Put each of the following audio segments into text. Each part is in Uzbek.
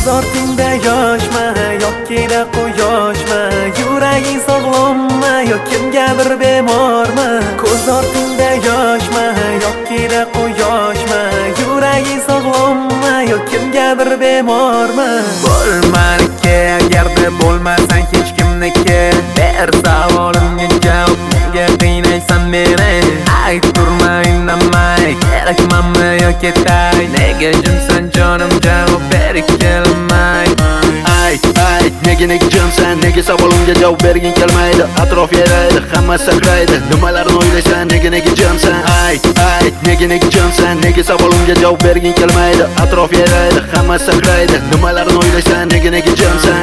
ortingda yoshmi yoki quyoshmi? Yuraging sog'lommi yo kimgadir bemormi? Ko'z ortingda yoshmi yoki quyoshmi? Yuraging sog'lommi yo kimgadir bemormi? Bo'lmaniki agarda bo'lmasang hech kimniki. Ber savolimga javob, nega qiynaysan meni? Ayturma indamay, kerakmanmi yo ketay? Nega jimsan jonim, javob ber kelmay. Nega jimsan, nega savolimga javob berging kelmaydi? Atrof yaraydi, hamma sakraydi. Nimalarni o'ylaysan, nega jimsan? Nega jimsan, nega savolimga javob berging kelmaydi? Atrof yaraydi, hamma sakraydi. Nimalarni o'ylaysan, nega jimsan?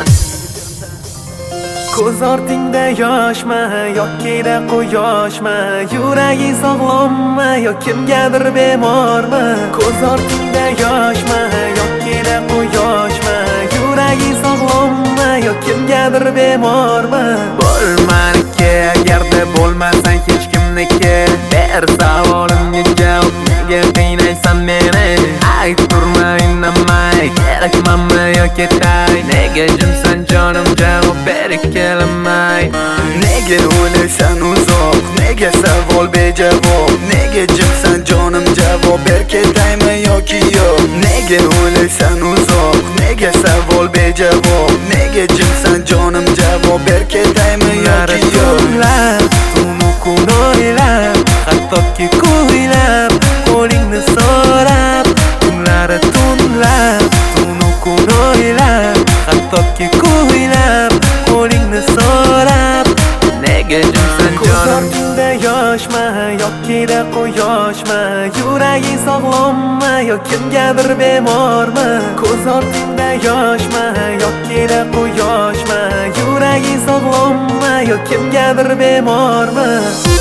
Ko'z ortingda yoshmi yoki quyoshmi? Yuraging sog'lommi yo kimgadir bemormi? Ko'z ortingda yoshmi yoki quyoshmi? Yuraging sog'lommi yo kimgadir bemormi? Bo'lmaniki agarda bo'lmasang hech kimniki. Ber savolimga javob, nega qiynaysan meni? Ayturma indamay, kerakmanmi yo ketay? Nega jimsan jonim, javob ber kelmay. Nega o'ylaysan uzoq, nega savol bejavob? Nega jimsan jonim, javob ber ketaymi yoki yo'q? Nega o'ylaysan uzoq, nega savol bejavob? Nega jimsan jonim, javob ber ketaymi yoki yo'q? Tunu kun o'ylab, hattoki kuylab, qo'lingni so'rab, kunlari tunlab. Tunu kun o'ylab, hattoki kuylab, qo'lingni so'rab. Nega jimsan jonim? Ortingda yoshmi yoki quyoshmi? Yuraging sog'lommi yo kimgadir bemormi? Ko'z ortingda yoshmi yoki quyoshmi? Yuraging sog'lommi yo kimgadir bemormi?